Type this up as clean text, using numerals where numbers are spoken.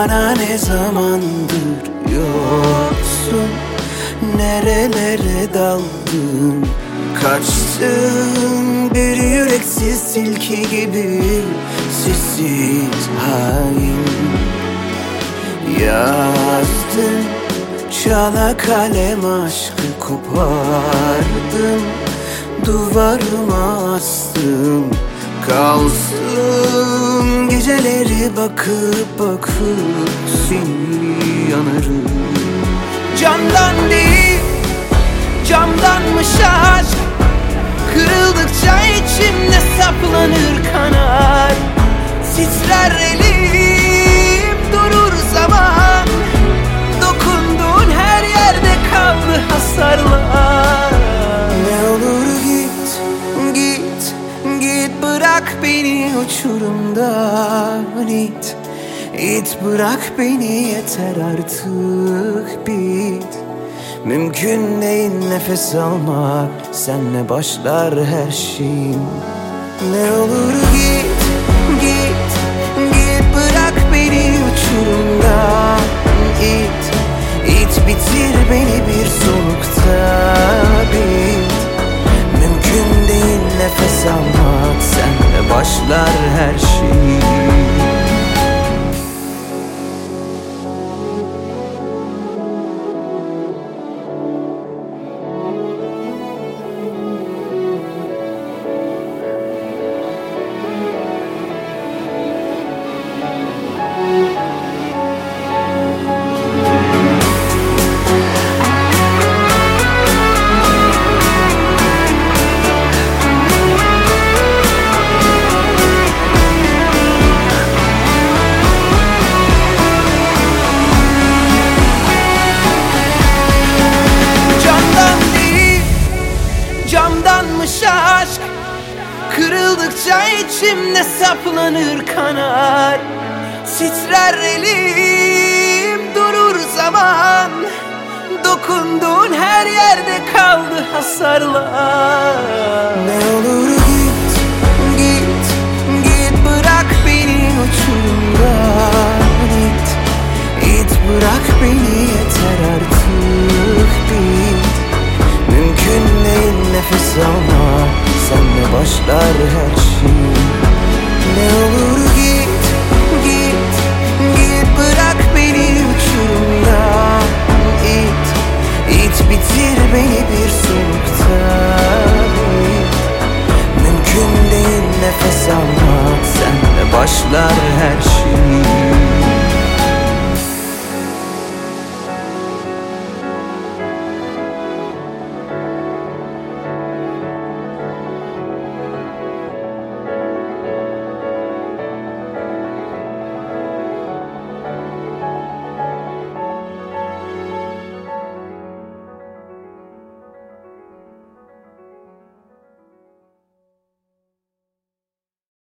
bana ne zamandır yoksun? Nerelere daldın, kaçtın bir yüreksiz tilki gibi, sessiz hain. Yazdım çala kalem aşkı kopardım, duvarıma astım. Kalsın geceleri bakıp bakıp seni yanarım. Camdan değil, camdanmış aşk. Kırıldıkça içimde saplanır kanar. Titrer elim, durur zaman. Dokunduğun her yerde kaldı hasarlar. Ne olur git, git, git, bırak beni uçurumdan it. İt, bırak beni, yeter artık bit. Mümkün değil nefes almak, senle başlar her şeyim. Ne olur git, git, git, bırak beni uçurumdan it. İt, bitir beni bir solukta bit. Mümkün değil nefes almak, senle başlar her şeyim. Camdanmış aşk. Kırıldıkça içimde saplanır kanar. Titrer elim, durur zaman. Dokunduğun her yerde kaldı hasarlar. Ne olur git, git, git, bırak beni uçurumdan it. İt, bırak beni, yeter artık bit. Mümkün değil nefes almak, senle başlar her şey. Ne olur git, git, git, bırak beni uçurumdan it. İt, bitir beni bir solukta.